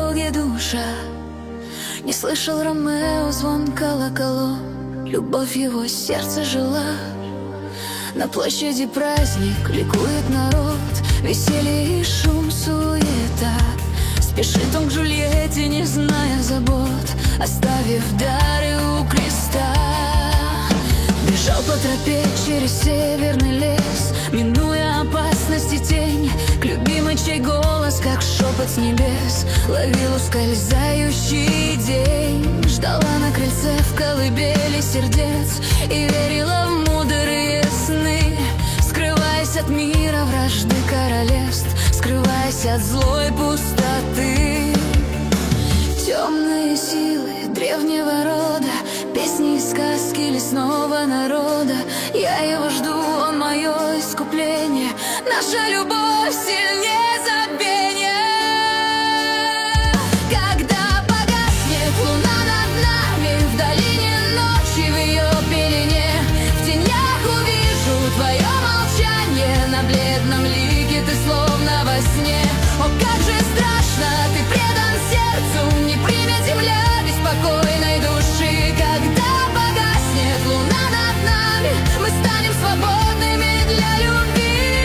дороге душа. Не слышал Ромео звон колоколов, любовь его сердце жила. На площади праздник, ликует народ, веселье и шум, суета. Спешит он к Джульетте, не зная забот, оставив дары у креста. Бежал по тропе через северный лес, минуя опасность и тень, к любимой, чей голос, как шепот с небес, ловил ускользающий день. Ждала на крыльце в колыбели сердец и верила в мудрые сны, скрываясь от мира вражды королевств, скрываясь от злой пустоты. Темные силы древнего рода, песни и сказки лесного народа. Я его жду, он мое искупление, наша любовь сильнее забвения. Когда погаснет луна над нами, в долине ночи, в ее пелене, в тенях увижу твое молчание, на бледном лике ты словно во сне. О, как же страшно, ты предан сердцу, не примет земля беспокойной души. Когда погаснет луна над нами, мы станем свободными для любви.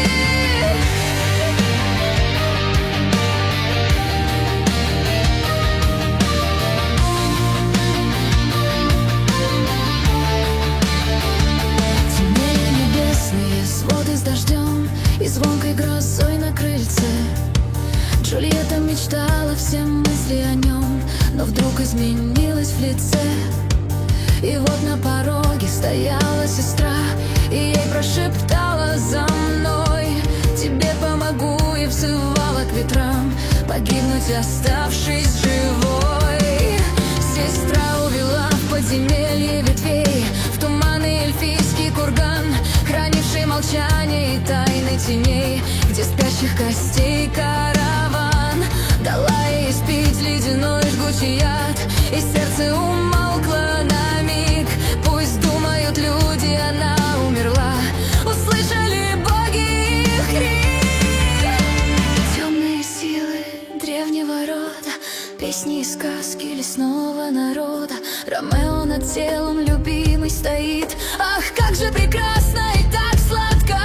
Темнее небесные своды с дождем и звонкой грозой на крыльце. Джульетта мечтала, все мысли о нем, но вдруг изменилась в лице. И вот на пороге стояла сестра, и ей прошептала: за мной, тебе помогу, и взывала к ветрам, погибнуть, оставшись живой. Сестра увела в подземелье ветвей, в туманный эльфийский курган, хранивший молчание и тайны теней, где спящих костей караван. Дала ей спить ледяной жгучий яд, и сердце умолкло на миг. Пусть думают люди, она умерла, услышали боги их крик. Темные силы древнего рода, песни и сказки лесного народа. Ромео над телом любимый стоит, ах, как же прекрасно и так сладко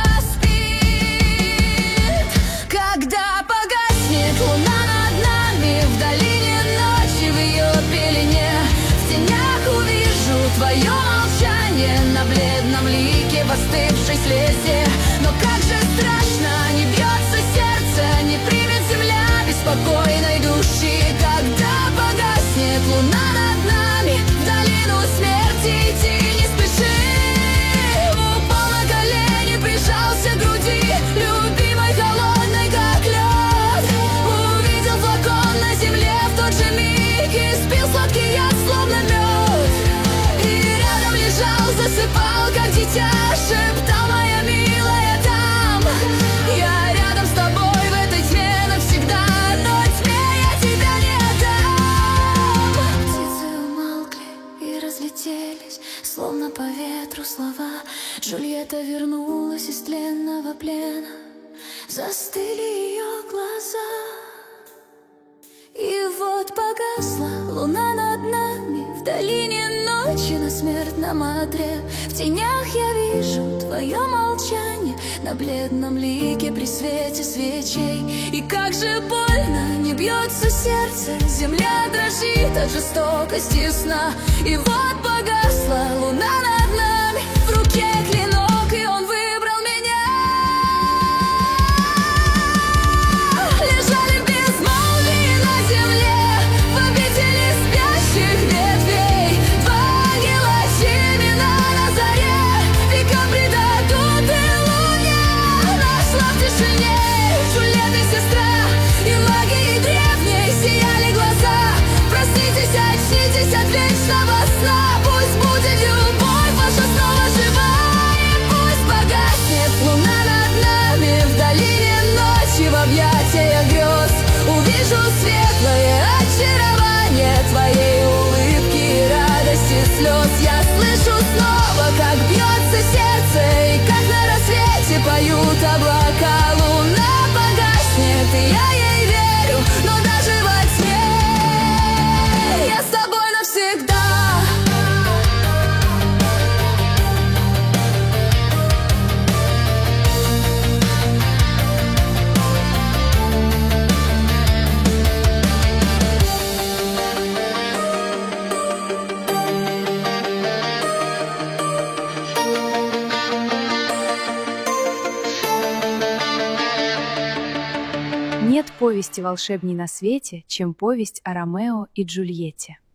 спит. Когда погаснет луна над нами, в долине ночи, в ее пелене, в тенях увижу твое молчание, на бледном лике в остывшей слезе. Но как же страшно, не бьется сердце, не примет земля беспокойной души. Когда погаснет луна над нами, в долину смерти идти не спеши. Упал на колени, прижался к груди, любимой холодной как лед. Увидел флакон на земле в тот же миг и спил сладкий яд, словно мед. И рядом лежал, засыпал, как дитя, шептал: моя милая, там я рядом с тобой в этой тьме навсегда, но тьме я тебя не отдам. Птицы умолкли и разлетелись, словно по ветру слова. Джульетта вернулась из тленного плена, застыли ее глаза. И вот погасла луна над нами, в долине ночи на смертном одре. В тенях я вижу твое молчание, на бледном лике при свете свечей. И как же больно, не бьется сердце, земля дрожит от жестокости сна. И вот погасла луна над нами, в руке клинок, и он выбрал меня. Лежали в безмолвии на земле, в обители спящих ветвей, два ангела семена на заре, века предадут и луне. Нашла в тишине Джульетта, сестра, и магией древней сияли глаза. Проснитесь, очнитесь от вечного сна, пусть будет любовь ваша снова жива. И пусть погаснет луна над нами, в долине ночи, в объятиях грез. Увижу светлое очарование твоей улыбки и радости слез. Я слышу снова, как бьется сердце, и как на рассвете поют облака. Луна погаснет, и я ей верю, но даже во тьме повести волшебней на свете, чем повесть о Ромео и Джульетте.